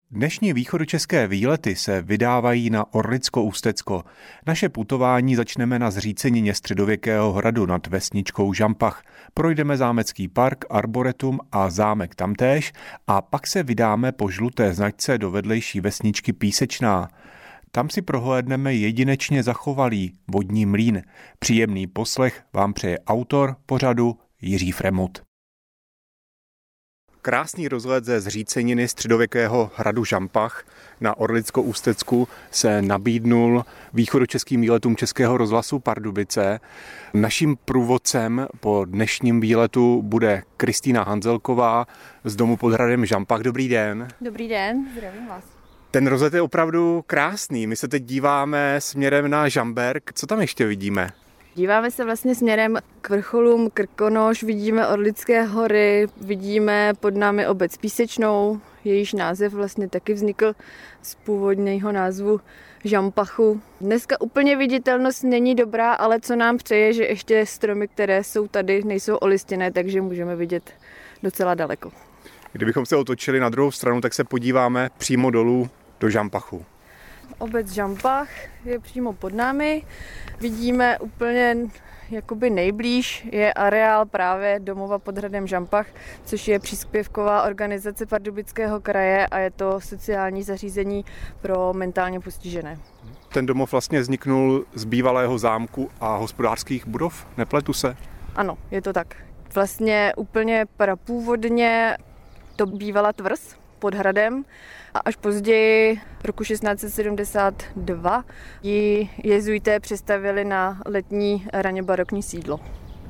Dnešní východočeské výlety se vydávají na Orlicko-Ústecko. Naše putování začneme na zřícenině středověkého hradu nad vesničkou Žampach. Projdeme zámecký park, arboretum a zámek tamtéž a pak se vydáme po žluté značce do vedlejší vesničky Písečná. Tam si prohlédneme jedinečně zachovalý vodní mlýn. Příjemný poslech vám přeje autor pořadu Jiří Fremut. Krásný rozhled ze zříceniny středověkého hradu Žampach na Orlicko-Ústecku se nabídnul východočeským výletům Českého rozhlasu Pardubice. Naším průvodcem po dnešním výletu bude Kristýna Hanzelková z domu pod hradem Žampach. Dobrý den. Dobrý den, zdravím vás. Ten rozhled je opravdu krásný. My se teď díváme směrem na Žamberk. Co tam ještě vidíme? Díváme se vlastně směrem k vrcholům Krkonoš, vidíme Orlické hory, vidíme pod námi obec Písečnou, jejíž název vlastně taky vznikl z původního názvu Žampachu. Dneska úplně viditelnost není dobrá, ale co nám přeje, že ještě stromy, které jsou tady, nejsou olistěné, takže můžeme vidět docela daleko. Kdybychom se otočili na druhou stranu, tak se podíváme přímo dolů do Žampachu. Obec Žampach je přímo pod námi. Vidíme úplně jakoby nejblíž je areál právě domova pod hradem Žampach, což je příspěvková organizace Pardubického kraje a je to sociální zařízení pro mentálně postižené. Ten domov vlastně vzniknul z bývalého zámku a hospodářských budov, nepletu se? Ano, je to tak. Vlastně úplně prapůvodně to bývala tvrz pod hradem a až později roku 1672 ji jezuité přestavěli na letní raně barokní sídlo.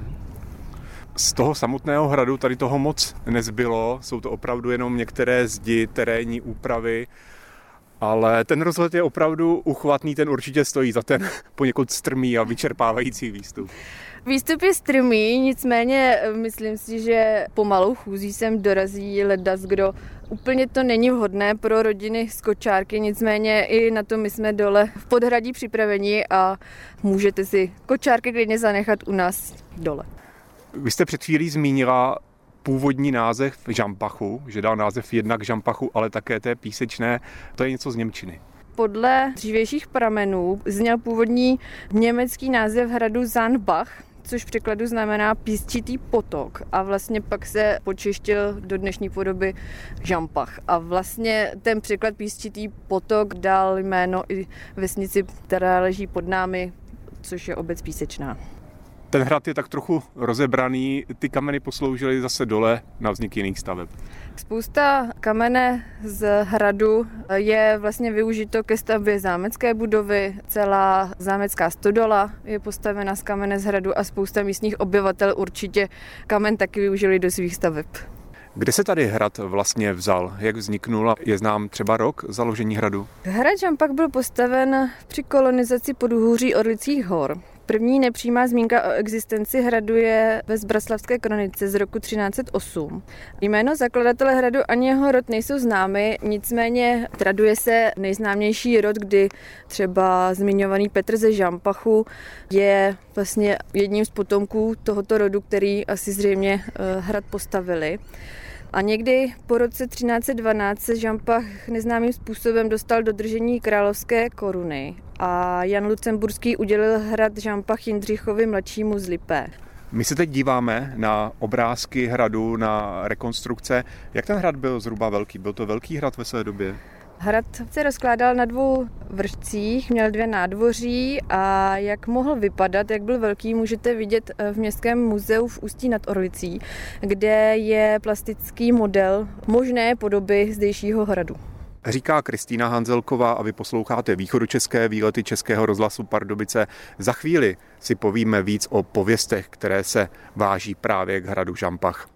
Z toho samotného hradu tady toho moc nezbylo, jsou to opravdu jenom některé zdi, terénní úpravy, ale ten rozhled je opravdu uchvatný, ten určitě stojí za ten poněkud strmý a vyčerpávající výstup. Výstup je strmý, nicméně myslím si, že pomalou chůzí sem dorazí ledas, kdo úplně to není vhodné pro rodiny z kočárky, nicméně i na to my jsme dole v podhradí připraveni a můžete si kočárky klidně zanechat u nás dole. Vy jste před chvílí zmínila původní název Žampachu, že dal název jednak Žampachu, ale také té Písečné, to je něco z němčiny. Podle dřívějších pramenů zněl původní německý název hradu Zahnbach, což v překladu znamená písčitý potok a vlastně pak se počeštil do dnešní podoby Žampach. A vlastně ten překlad písčitý potok dal jméno i vesnici, která leží pod námi, což je obec Písečná. Ten hrad je tak trochu rozebraný, ty kameny posloužily zase dole na vznik jiných staveb. Spousta kamene z hradu je vlastně využito ke stavbě zámecké budovy, celá zámecká stodola je postavena z kamene z hradu a spousta místních obyvatel určitě kamen taky využili do svých staveb. Kde se tady hrad vlastně vzal? Jak vzniknul? Je znám třeba rok založení hradu? Hrad Žampach byl postaven při kolonizaci podhůří Orlických hor. První nepřímá zmínka o existenci hradu je ve Zbraslavské kronice z roku 1308. Jméno zakladatele hradu ani jeho rod nejsou známy, nicméně traduje se nejznámější rod, kdy třeba zmiňovaný Petr ze Žampachu je vlastně jedním z potomků tohoto rodu, který asi zřejmě hrad postavili. A někdy po roce 1312 se Žampach neznámým způsobem dostal do držení královské koruny a Jan Lucemburský udělil hrad Žampach Jindřichovi mladšímu z Lipé. My se teď díváme na obrázky hradu, na rekonstrukce. Jak ten hrad byl zhruba velký? Byl to velký hrad ve své době? Hrad se rozkládal na 2 vršcích, měl 2 nádvoří a jak mohl vypadat, jak byl velký, můžete vidět v Městském muzeu v Ústí nad Orlicí, kde je plastický model možné podoby zdejšího hradu. Říká Kristýna Hanzelková a vy posloucháte východočeské výlety Českého rozhlasu Pardubice. Za chvíli si povíme víc o pověstech, které se váží právě k hradu Žampach.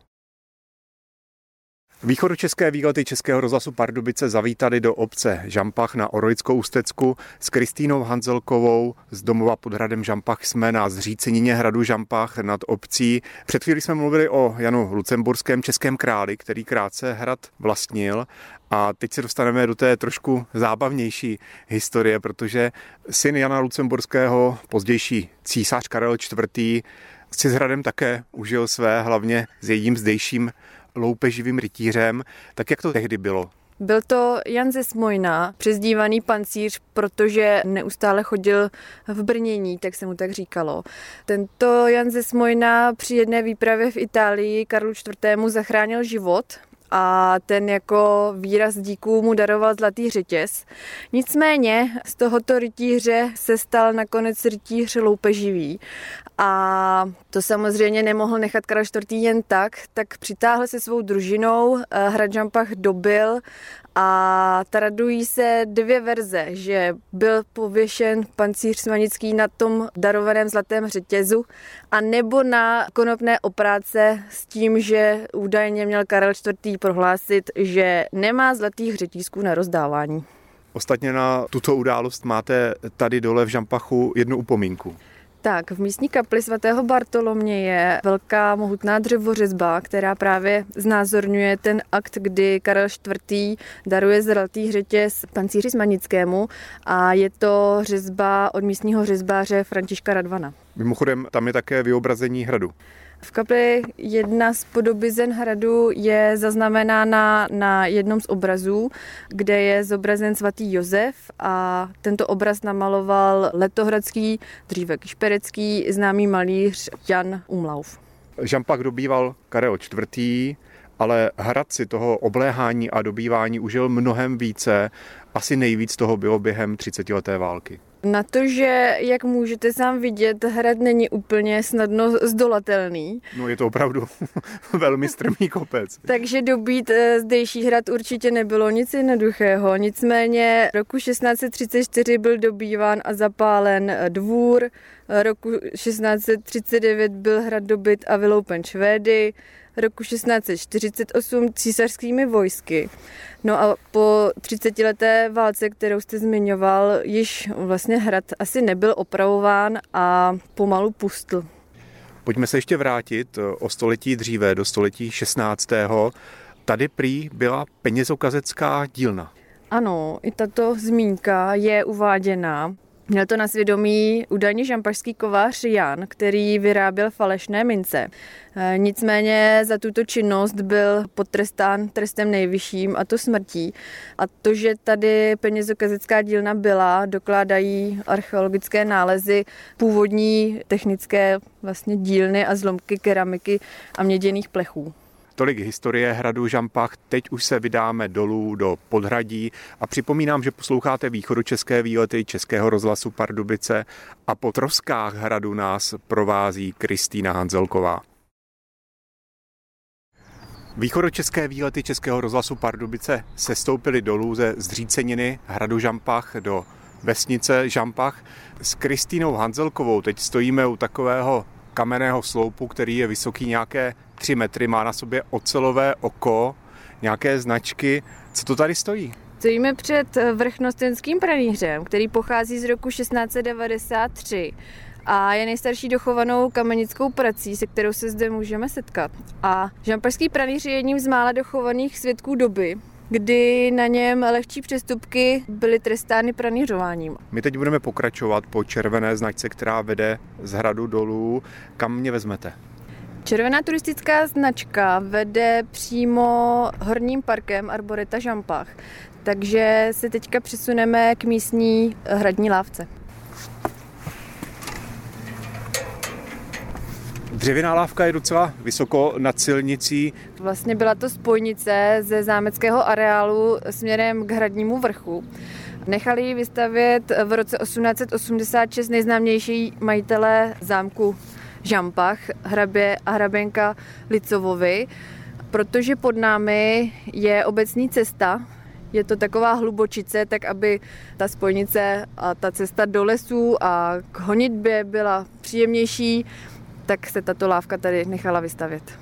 Východočeské výlety Českého rozhlasu Pardubice zavítali do obce Žampach na Orlicko-Ústecku. S Kristýnou Hanzelkovou z domova pod hradem Žampach jsme na zřícenině hradu Žampach nad obcí. Před chvílí jsme mluvili o Janu Lucemburském, českém králi, který krátce hrad vlastnil. A teď se dostaneme do té trošku zábavnější historie, protože syn Jana Lucemburského, pozdější císař Karel IV., si s hradem také užil své, hlavně s jedním zdejším loupeživým rytířem. Tak jak to tehdy bylo? Byl to Jan ze Smojna, přezdívaný pancíř, protože neustále chodil v brnění, tak se mu tak říkalo. Tento Jan ze Smojna při jedné výpravě v Itálii Karlu IV. Zachránil život a ten jako výraz díků mu daroval zlatý řetěz. Nicméně z tohoto rytíře se stal nakonec rytíř loupeživý. A to samozřejmě nemohl nechat Karel IV. Jen tak přitáhl se svou družinou, hrad Žampach dobyl a tradují se dvě verze, že byl pověšen pancíř Smanický na tom darovaném zlatém řetězu a nebo na konopné opráce s tím, že údajně měl Karel IV. Prohlásit, že nemá zlatých řetízků na rozdávání. Ostatně na tuto událost máte tady dole v Žampachu jednu upomínku. Tak, v místní kapli svatého Bartoloměje je velká mohutná dřevořezba, která právě znázorňuje ten akt, kdy Karel IV. Daruje zlatý řetěz pancíři Smanickému a je to řezba od místního řezbáře Františka Radvana. Mimochodem, tam je také vyobrazení hradu. V kapli jedna z podobizen hradu je zaznamenána na jednom z obrazů, kde je zobrazen svatý Josef a tento obraz namaloval letohradský, dříve kišperecký, známý malíř Jan Umlauf. Žampach dobýval Karel IV., ale hrad si toho obléhání a dobývání užil mnohem více. Asi nejvíc toho bylo během 30leté války. Na to, že, jak můžete sám vidět, hrad není úplně snadno zdolatelný. No je to opravdu velmi strmý kopec. Takže dobít zdejší hrad určitě nebylo nic jednoduchého. Nicméně roku 1634 byl dobýván a zapálen dvůr, roku 1639 byl hrad dobyt a vyloupen Švédy, roku 1648 císařskými vojsky. No a po 30leté válce, kterou jste zmiňoval, již vlastně hrad asi nebyl opravován a pomalu pustl. Pojďme se ještě vrátit o století dříve, do století 16. Tady prý byla penězokazecká dílna. Ano, i tato zmínka je uváděna. Měl to na svědomí údajně žampašský kovář Jan, který vyráběl falešné mince. Nicméně za tuto činnost byl potrestán trestem nejvyšším, a to smrtí. A to, že tady penězokazecká dílna byla, dokládají archeologické nálezy původní technické vlastně dílny a zlomky keramiky a měděných plechů. Tolik historie hradu Žampach, teď už se vydáme dolů do podhradí a připomínám, že posloucháte východočeské výlety Českého rozhlasu Pardubice a po troskách hradu nás provází Kristýna Hanzelková. Východočeské výlety Českého rozhlasu Pardubice sestoupily dolů ze zříceniny hradu Žampach do vesnice Žampach. S Kristýnou Hanzelkovou teď stojíme u takového kamenného sloupu, který je vysoký nějaké 3 metry, má na sobě ocelové oko, nějaké značky. Co to tady stojí? Stojíme před vrchnostenským pranýřem, který pochází z roku 1693 a je nejstarší dochovanou kamenickou prací, se kterou se zde můžeme setkat. A žampašský pranýř je jedním z mála dochovaných svědků doby, kdy na něm lehčí přestupky byly trestány pranýřováním. My teď budeme pokračovat po červené značce, která vede z hradu dolů. Kam mě vezmete? Červená turistická značka vede přímo horním parkem Arboreta Žampach, takže se teďka přesuneme k místní hradní lávce. Dřevěná lávka je docela vysoko nad silnicí. Vlastně byla to spojnice ze zámeckého areálu směrem k hradnímu vrchu. Nechali ji vystavět v roce 1886 nejznámější majitelé zámku Žampach, hrabě a hraběnka Licovovi, protože pod námi je obecní cesta. Je to taková hlubočice, tak aby ta spojnice a ta cesta do lesů a k honitbě byla příjemnější, tak se tato lávka tady nechala vystavět.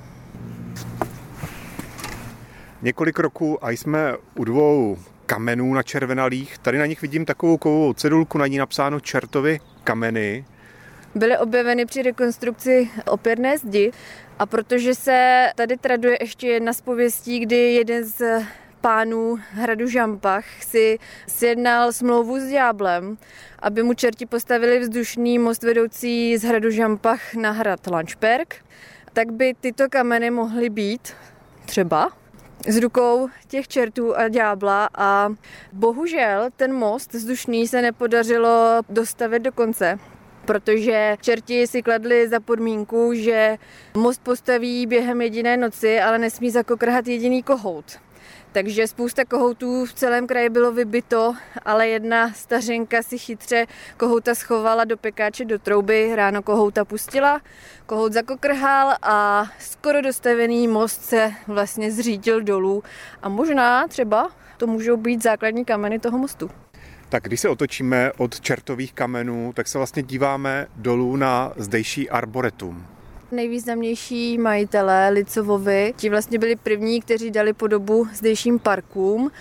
Několik roků a jsme u dvou kamenů načervenalých. Tady na nich vidím takovou kovovou cedulku, na ní napsáno Čertovy kameny. Byly objeveny při rekonstrukci opěrné zdi a protože se tady traduje ještě jedna z pověstí, kdy jeden z pánů hradu Žampach si sjednal smlouvu s ďáblem, aby mu čerti postavili vzdušný most vedoucí z hradu Žampach na hrad Lanšperk, tak by tyto kameny mohly být třeba s rukou těch čertů a ďábla a bohužel ten most vzdušný se nepodařilo dostavět do konce, protože čerti si kladli za podmínku, že most postaví během jediné noci, ale nesmí zakokrhat jediný kohout. Takže spousta kohoutů v celém kraji bylo vybito, ale jedna stařenka si chytře kohouta schovala do pekáče do trouby, ráno kohouta pustila, kohout zakokrhal a skoro dostavený most se vlastně zřítil dolů a možná třeba to můžou být základní kameny toho mostu. Tak když se otočíme od čertových kamenů, tak se vlastně díváme dolů na zdejší arboretum. Nejvýznamnější majitelé Licovovi, ti vlastně byli první, kteří dali podobu zdejším parkům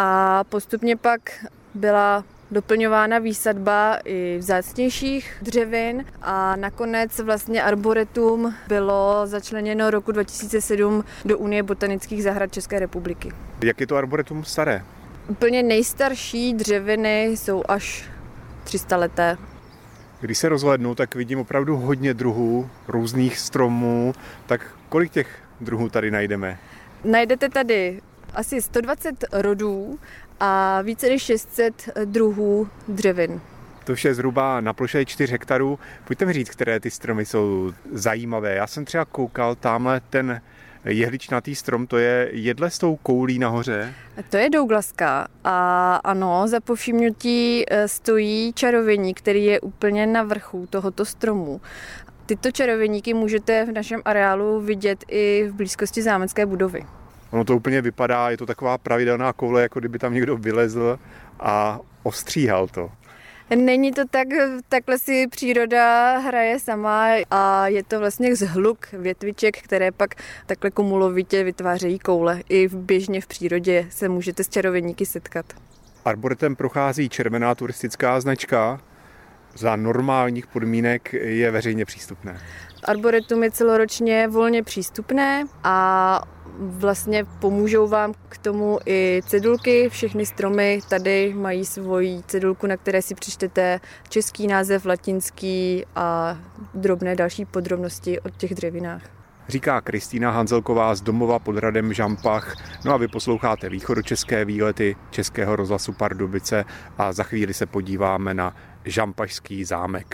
a postupně pak byla doplňována výsadba i vzácnějších dřevin a nakonec vlastně arboretum bylo začleněno roku 2007 do Unie botanických zahrad České republiky. Jak je to arboretum staré? Úplně nejstarší dřeviny jsou až 300 leté. Když se rozhlédnu, tak vidím opravdu hodně druhů, různých stromů. Tak kolik těch druhů tady najdeme? Najdete tady asi 120 rodů a více než 600 druhů dřevin. To vše zhruba na ploše 4 hektarů. Pojďte mi říct, které ty stromy jsou zajímavé. Já jsem třeba koukal, tamhle ten jehličnatý strom, to je jedle s tou koulí nahoře. To je douglaska a ano, za povšimnutí stojí čarověník, který je úplně na vrchu tohoto stromu. Tyto čarověníky můžete v našem areálu vidět i v blízkosti zámecké budovy. Ono to úplně vypadá, je to taková pravidelná koule, jako kdyby tam někdo vylezl a ostříhal to. Není to tak, takhle si příroda hraje sama a je to vlastně zhluk větviček, které pak takhle kumulovitě vytvářejí koule. I běžně v přírodě se můžete s čarověníky setkat. Arboretem prochází červená turistická značka. Za normálních podmínek je veřejně přístupné. Arboretum je celoročně volně přístupné a vlastně pomůžou vám k tomu i cedulky. Všechny stromy tady mají svoji cedulku, na které si přečtete český název, latinský a drobné další podrobnosti o těch dřevinách. Říká Kristýna Hanzelková z domova pod hradem Žampach. No a vy posloucháte východočeské výlety Českého rozhlasu Pardubice a za chvíli se podíváme na Žampašský zámek.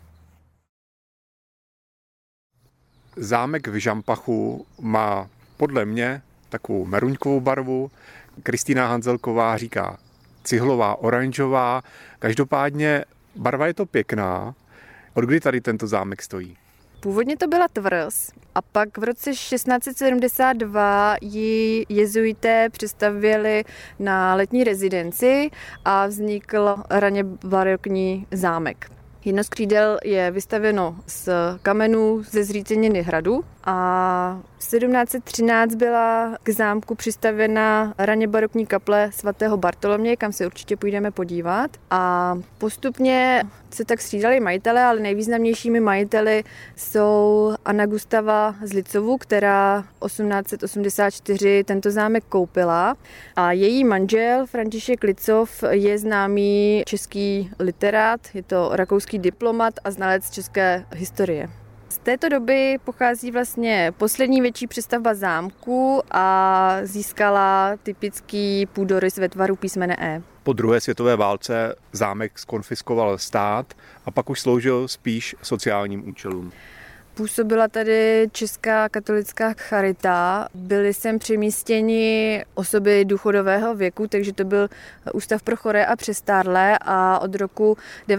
Zámek v Žampachu má podle mě takovou meruňkovou barvu. Kristýna Hanzelková říká cihlová, oranžová. Každopádně barva je to pěkná. Od kdy tady tento zámek stojí? Původně to byla tvrz a pak v roce 1672 ji jezuité přestavěli na letní rezidenci a vznikl raně barokní zámek. Jedno z křídel je vystavěno z kamenů ze zříceniny hradu a v 1713 byla k zámku přistavěna raně barokní kaple svatého Bartoloměje, kam se určitě půjdeme podívat. A postupně se tak střídali majitele, ale nejvýznamnějšími majiteli jsou Anna Gustava z Licovu, která 1884 tento zámek koupila. A její manžel František Licov je známý český literát, je to rakouský diplomat a znalec české historie. Z této doby pochází vlastně poslední větší přestavba zámku a získala typický půdorys ve tvaru písmene E. Po druhé světové válce zámek zkonfiskoval stát a pak už sloužil spíš sociálním účelům. Působila tady Česká katolická charita, byly sem přemístěni osoby důchodového věku, takže to byl ústav pro choré a přestárlé a od roku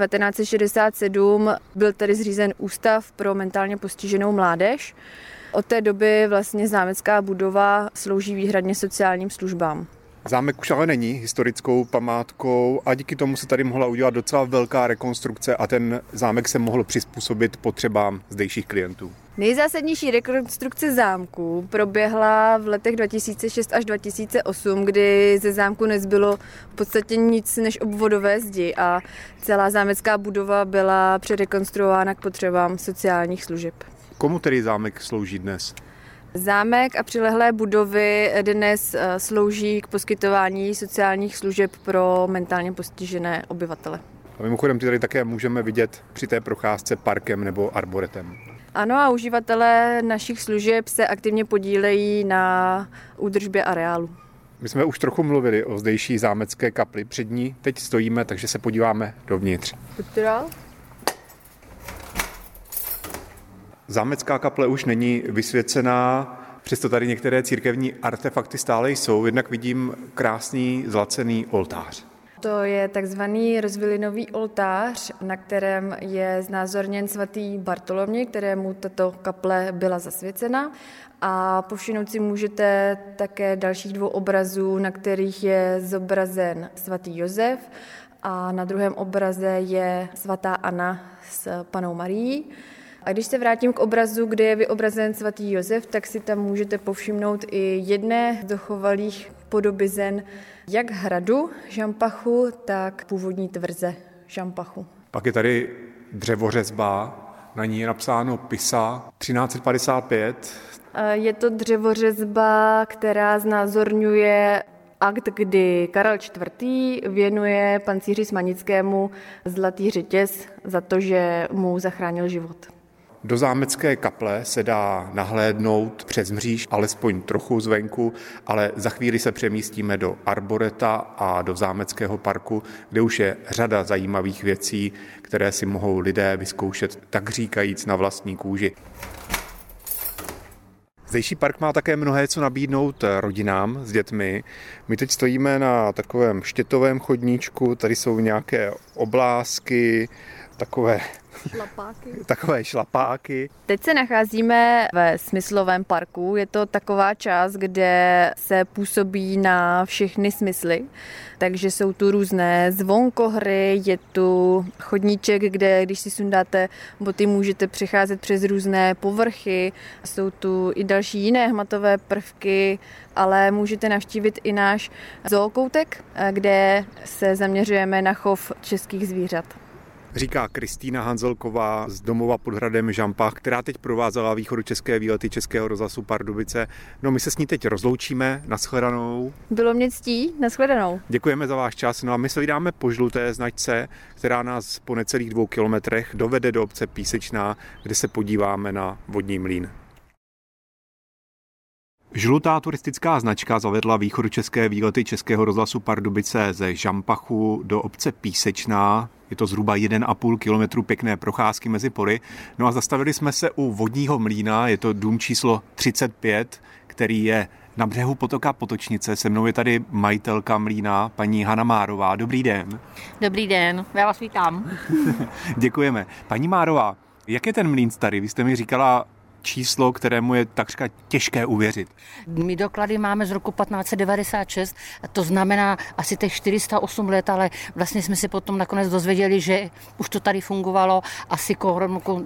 1967 byl tady zřízen ústav pro mentálně postiženou mládež. Od té doby vlastně zámecká budova slouží výhradně sociálním službám. Zámek už ale není historickou památkou a díky tomu se tady mohla udělat docela velká rekonstrukce a ten zámek se mohl přizpůsobit potřebám zdejších klientů. Nejzásadnější rekonstrukce zámku proběhla v letech 2006 až 2008, kdy ze zámku nezbylo v podstatě nic než obvodové zdi a celá zámecká budova byla přerekonstruována k potřebám sociálních služeb. Komu tedy zámek slouží dnes? Zámek a přilehlé budovy dnes slouží k poskytování sociálních služeb pro mentálně postižené obyvatele. A mimochodem ty tady také můžeme vidět při té procházce parkem nebo arboretem. Ano, a uživatelé našich služeb se aktivně podílejí na údržbě areálu. My jsme už trochu mluvili o zdejší zámecké kapli. Před ní teď stojíme, takže se podíváme dovnitř. Pojďte dál. Zámecká kaple už není vysvěcená, přesto tady některé církevní artefakty stále jsou. Jednak vidím krásný zlacený oltář. To je takzvaný rozvilinový oltář, na kterém je znázorněn svatý Bartoloměj, kterému tato kaple byla zasvěcena. A povšimnout si můžete také dalších 2 obrazů, na kterých je zobrazen svatý Josef a na druhém obraze je svatá Anna s Pannou Marií. A když se vrátím k obrazu, kde je vyobrazen svatý Josef, tak si tam můžete povšimnout i jedné z dochovalých podobizen jak hradu Žampachu, tak původní tvrze Žampachu. Pak je tady dřevořezba, na ní je napsáno Pisa 1355. Je to dřevořezba, která znázorňuje akt, kdy Karel IV. Věnuje pancíři Smanickému zlatý řetěz za to, že mu zachránil život. Do zámecké kaple se dá nahlédnout přes mříž, alespoň trochu zvenku, ale za chvíli se přemístíme do arboreta a do zámeckého parku, kde už je řada zajímavých věcí, které si mohou lidé vyzkoušet tak říkajíc na vlastní kůži. Zdejší park má také mnohé co nabídnout rodinám s dětmi. My teď stojíme na takovém štětovém chodníčku, tady jsou nějaké oblázky, takové šlapáky. Teď se nacházíme ve smyslovém parku. Je to taková část, kde se působí na všechny smysly. Takže jsou tu různé zvonkohry, je tu chodníček, kde když si sundáte boty, můžete přecházet přes různé povrchy. Jsou tu i další jiné hmatové prvky, ale můžete navštívit i náš zookoutek, kde se zaměřujeme na chov českých zvířat. Říká Kristýna Hanzelková z domova pod hradem Žampach, která teď provázela východočeské výlety Českého rozhlasu Pardubice. No my se s ní teď rozloučíme, nashledanou. Bylo mě ctí, nashledanou. Děkujeme za váš čas, no a my se vydáme po žluté značce, která nás po necelých 2 kilometrech dovede do obce Písečná, kde se podíváme na vodní mlýn. Žlutá turistická značka zavedla východočeské výlety Českého rozhlasu Pardubice ze Žampachu do obce Písečná. Je to zhruba 1,5 kilometru pěkné procházky mezi pory. No a zastavili jsme se u vodního mlýna, je to dům číslo 35, který je na břehu potoka Potočnice. Se mnou je tady majitelka mlýna, paní Hana Márová. Dobrý den. Dobrý den, já vás vítám. Děkujeme. Paní Márová, jak je ten mlýn starý? Vy jste mi říkala číslo, kterému je takřka těžké uvěřit. My doklady máme z roku 1596, a to znamená asi těch 408 let, ale vlastně jsme si potom nakonec dozvěděli, že už to tady fungovalo asi kolem roku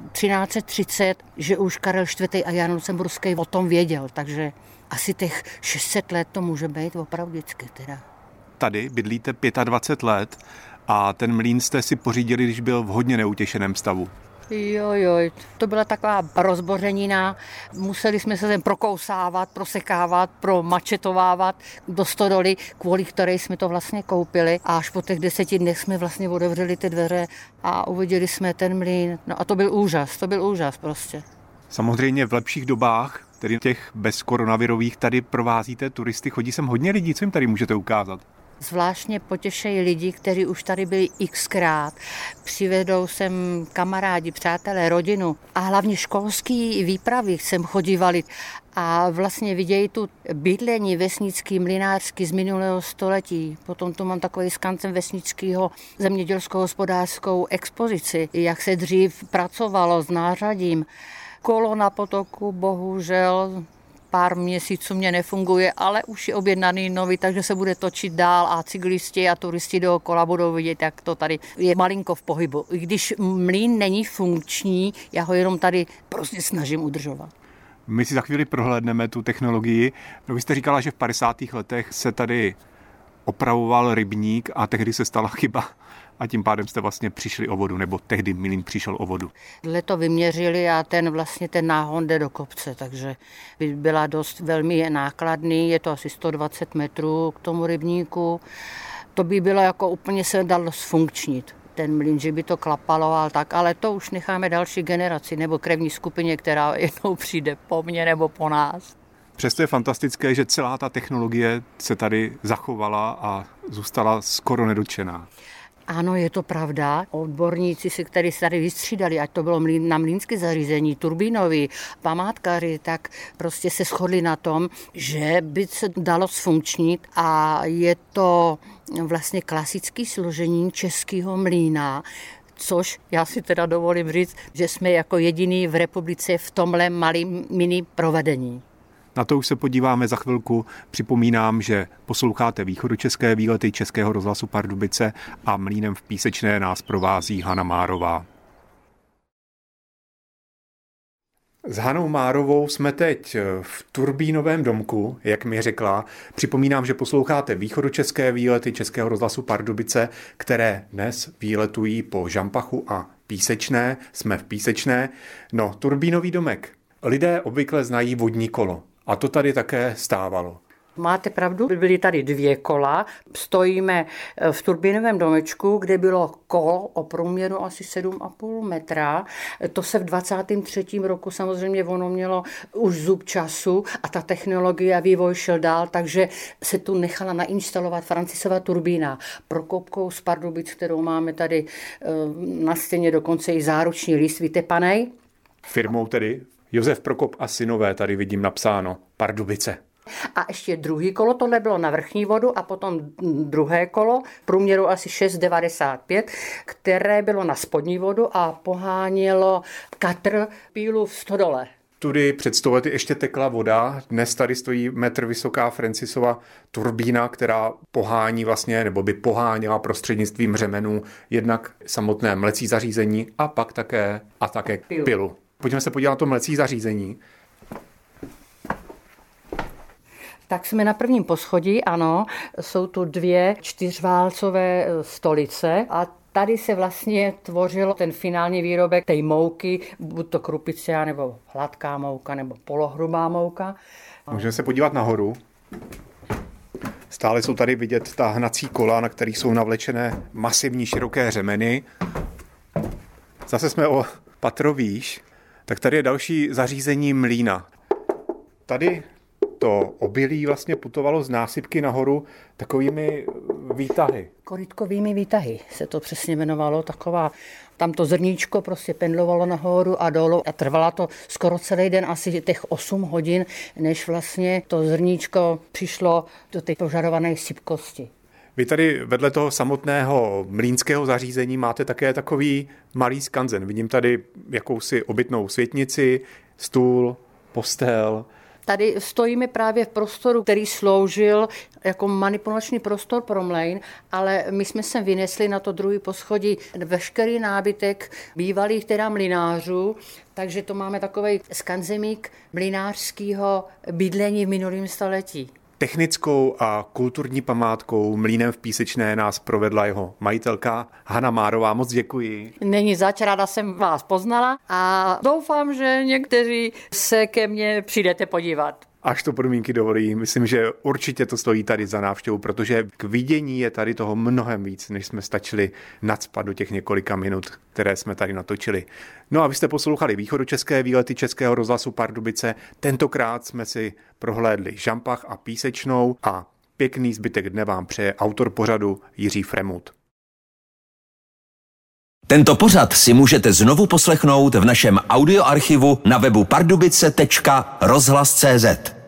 1330, že už Karel IV. A Jan Lucemburský o tom věděl, takže asi těch 600 let to může být opravdu vždycky teda. Tady bydlíte 25 let a ten mlýn jste si pořídili, když byl v hodně neutěšeném stavu. Jo, to byla taková rozbořenina, museli jsme se sem prokousávat, prosekávat, promačetovávat do stodoly, kvůli které jsme to vlastně koupili. A až po těch 10 dnech jsme vlastně otevřeli ty dveře a uviděli jsme ten mlýn. No a to byl úžas prostě. Samozřejmě v lepších dobách, tedy těch bezkoronavirových, tady provázíte turisty, chodí sem hodně lidí, co jim tady můžete ukázat? Zvláštně potěšejí lidi, kteří už tady byli xkrát. Přivedou sem kamarádi, přátelé, rodinu a hlavně školský výpravy sem chodívali a vlastně vidějí tu bydlení vesnický, mlynářský z minulého století. Potom tu mám takový skancem vesnického zemědělsko-hospodářskou expozici, jak se dřív pracovalo s nářadím. Kolo na potoku bohužel pár měsíců mě nefunguje, ale už je objednaný nový, takže se bude točit dál a cyklisti a turisti dookola budou vidět, jak to tady je malinko v pohybu. I když mlýn není funkční, já ho jenom tady prostě snažím udržovat. My si za chvíli prohlédneme tu technologii. No, vy jste říkala, že v 50. letech se tady opravoval rybník a tehdy se stala chyba a tím pádem jste vlastně přišli o vodu, nebo tehdy mlýn přišel o vodu. Tohle to vyměřili a ten náhon jde do kopce, takže by byla dost velmi nákladný, je to asi 120 metrů k tomu rybníku. To by bylo jako úplně se dalo zfunkčnit. ten mlýn, že by to klapalo a tak, ale to už necháme další generaci nebo krevní skupině, která jednou přijde po mně nebo po nás. Přesto je fantastické, že celá ta technologie se tady zachovala a zůstala skoro nedotčená. Ano, je to pravda. Odborníci, kteří se tady vystřídali, ať to bylo na mlýnské zařízení, turbínový, památkáři, tak prostě se shodli na tom, že by se dalo zfunkčnit a je to vlastně klasické složení českého mlýna, což já si teda dovolím říct, že jsme jako jediný v republice v tomhle malém mini provedení. Na to už se podíváme za chvilku. Připomínám, že posloucháte východočeské výlety Českého rozhlasu Pardubice a mlýnem v Písečné nás provází Hana Márová. S Hanou Márovou jsme teď v turbínovém domku, jak mi řekla. Připomínám, že posloucháte východočeské výlety Českého rozhlasu Pardubice, které dnes výletují po Žampachu a Písečné. Jsme v Písečné. No, turbínový domek. Lidé obvykle znají vodní kolo. A to tady také stávalo. Máte pravdu, byly tady 2 kola. Stojíme v turbínovém domečku, kde bylo kol o průměru asi 7,5 metra. To se v 23. roku samozřejmě ono mělo už zub času a ta technologie a vývoj šel dál, takže se tu nechala nainstalovat Francisova turbína. Prokopkou z Pardubic, kterou máme tady na stěně, dokonce i záruční list vytepanej. Firmou tedy Josef Prokop a synové, tady vidím napsáno Pardubice. A ještě druhý kolo, tohle bylo na vrchní vodu a potom druhé kolo, v průměru asi 6,95, které bylo na spodní vodu a pohánělo katr pílu v stodole. Tudy před 100 lety ještě tekla voda, dnes tady stojí metr vysoká Francisova turbína, která pohání vlastně, nebo by poháněla prostřednictvím řemenů jednak samotné mlecí zařízení a pak také pilu. Pojďme se podívat na to mlecí zařízení. Tak jsme na prvním poschodí, ano, jsou tu 2 čtyřválcové stolice a tady se vlastně tvořil ten finální výrobek té mouky, buď to krupice, nebo hladká mouka, nebo polohrubá mouka. Můžeme se podívat nahoru. Stále jsou tady vidět ta hnací kola, na kterých jsou navlečené masivní široké řemeny. Zase jsme o patro výš. Tak tady je další zařízení mlýna. Tady to obilí vlastně putovalo z násypky nahoru takovými výtahy. Korytkovými výtahy se to přesně jmenovalo, taková, tam to zrníčko prostě pendlovalo nahoru a dolů a trvalo to skoro celý den, asi těch 8 hodin, než vlastně to zrníčko přišlo do té požadované sypkosti. Vy tady vedle toho samotného mlýnského zařízení máte také takový malý skanzen. Vidím tady jakousi obytnou světnici, stůl, postel. Tady stojíme právě v prostoru, který sloužil jako manipulační prostor pro mlejn, ale my jsme sem vynesli na to druhý poschodí veškerý nábytek bývalých teda mlynářů, takže to máme takovej skanzemík mlynářského bydlení v minulém století. Technickou a kulturní památkou mlýnem v Písečné nás provedla jeho majitelka Hana Márová. Moc děkuji. Není zač, ráda jsem vás poznala a doufám, že někteří se ke mně přijdete podívat. Až to podmínky dovolí, myslím, že určitě to stojí tady za návštěvu, protože k vidění je tady toho mnohem víc, než jsme stačili nacpat do těch několika minut, které jsme tady natočili. No a vy jste poslouchali východočeské výlety Českého rozhlasu Pardubice. Tentokrát jsme si prohlédli Žampach a Písečnou a pěkný zbytek dne vám přeje autor pořadu Jiří Fremut. Tento pořad si můžete znovu poslechnout v našem audioarchivu na webu pardubice.rozhlas.cz.